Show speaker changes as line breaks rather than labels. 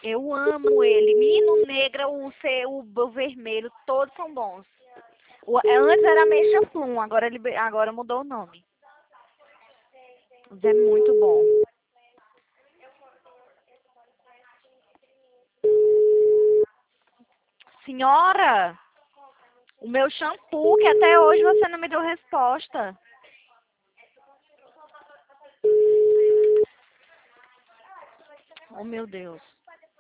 Eu amo ele. Menino Negra, o vermelho, todos são bons. Antes era Mexa Plum, agora mudou o nome. Mas é muito bom. Senhora, o meu shampoo, que até hoje você não me deu resposta. Oh, meu Deus.